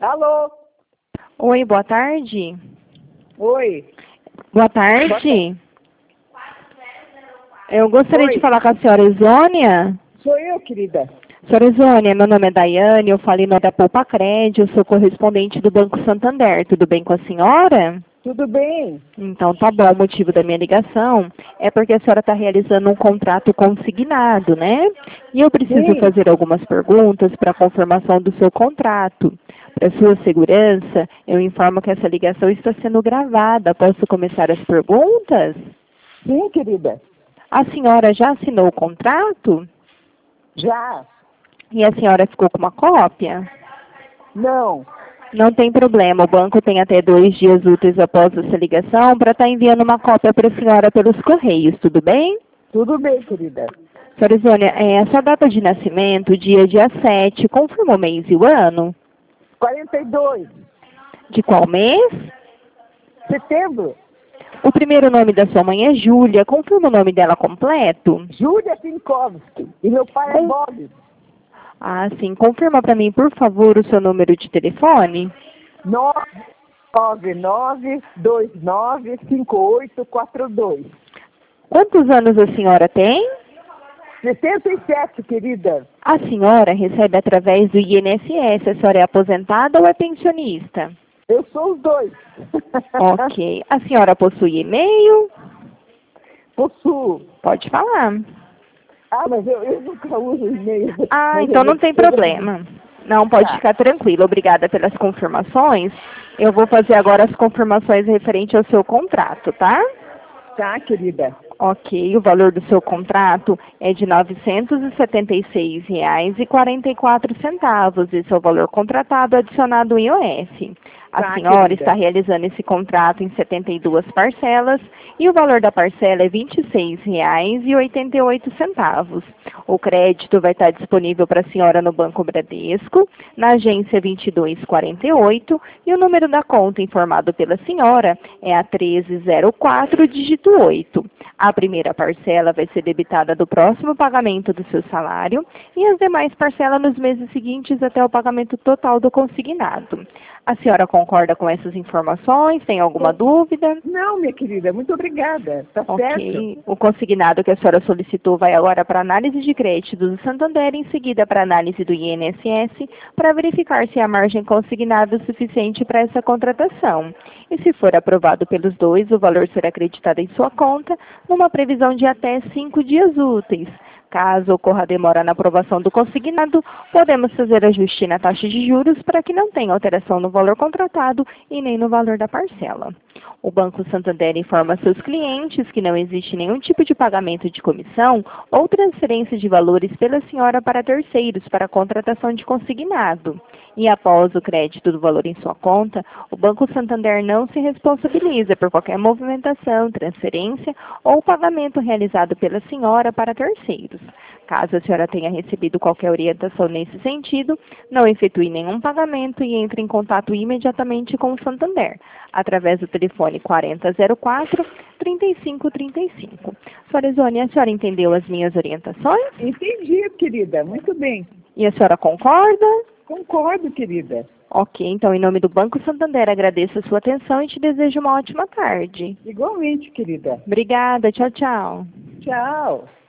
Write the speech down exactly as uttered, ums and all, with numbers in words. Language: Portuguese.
Alô? Oi, boa tarde. Oi. Boa tarde. Eu gostaria Oi. de falar com a senhora Isônia. Sou eu, querida. Senhora Isônia, meu nome é Daiane, eu falei no da Poupa Crédito, eu sou correspondente do Banco Santander. Tudo bem com a senhora? Tudo bem? Então tá bom, o motivo da minha ligação é porque a senhora está realizando um contrato consignado, né? E eu preciso Sim. fazer algumas perguntas para confirmação do seu contrato. Para sua segurança, eu informo que essa ligação está sendo gravada. Posso começar as perguntas? Sim, querida. A senhora já assinou o contrato? Já. E a senhora ficou com uma cópia? Não. Não tem problema, o banco tem até dois dias úteis após essa ligação para estar enviando uma cópia para a senhora pelos correios, tudo bem? Tudo bem, querida. Senhora Isônia, é, a sua data de nascimento, dia dia sete, confirma o mês e o ano? quarenta e dois. De qual mês? Setembro. O primeiro nome da sua mãe é Júlia, confirma o nome dela completo? Júlia Pinkovski. E meu pai é Com- Bob. Ah, sim, confirma para mim, por favor, o seu número de telefone? nove nove nove dois nove cinco oito quatro dois. Quantos anos a senhora tem? setenta e sete, querida. A senhora recebe através do I N S S. A senhora é aposentada ou é pensionista? Eu sou os dois. Ok. A senhora possui e-mail? Possuo. Pode falar. Ah, mas eu, eu nunca uso e-mail. Ah, Mas então eu- não tem eu- problema. Não, pode Tá. ficar tranquilo. Obrigada pelas confirmações. Eu vou fazer agora as confirmações referente ao seu contrato, tá? Tá, querida. Ok, o valor do seu contrato é de novecentos e setenta e seis reais e quarenta e quatro centavos. Esse é o valor contratado adicionado em I O F. A Tá, senhora querida. está realizando esse contrato em setenta e duas parcelas e o valor da parcela é vinte e seis reais e oitenta e oito centavos. O crédito vai estar disponível para a senhora no Banco Bradesco, na agência vinte e dois quarenta e oito, e o número da conta informado pela senhora é a treze zero quatro, dígito oito. A primeira parcela vai ser debitada do próximo pagamento do seu salário e as demais parcelas nos meses seguintes até o pagamento total do consignado. A senhora concorda com essas informações? Tem alguma dúvida? Não, minha querida, muito obrigada. Tá certo? Ok. O consignado que a senhora solicitou vai agora para análise de crédito do Santander, em seguida para análise do I N S S, para verificar se a margem consignada é suficiente para essa contratação. E se for aprovado pelos dois, o valor será acreditado em sua conta, numa previsão de até cinco dias úteis. Caso ocorra demora na aprovação do consignado, podemos fazer ajuste na taxa de juros para que não tenha alteração no valor contratado e nem no valor da parcela. O Banco Santander informa seus clientes que não existe nenhum tipo de pagamento de comissão ou transferência de valores pela senhora para terceiros para a contratação de consignado. E após o crédito do valor em sua conta, o Banco Santander não se responsabiliza por qualquer movimentação, transferência ou pagamento realizado pela senhora para terceiros. Caso a senhora tenha recebido qualquer orientação nesse sentido, não efetue nenhum pagamento e entre em contato imediatamente com o Santander, através do telefone quarenta zero quatro, trinta e cinco trinta e cinco. Senhora Isônia, a senhora entendeu as minhas orientações? Entendi, querida. Muito bem. E a senhora concorda? Concordo, querida. Ok, então, em nome do Banco Santander, agradeço a sua atenção e te desejo uma ótima tarde. Igualmente, querida. Obrigada, tchau, tchau. Tchau.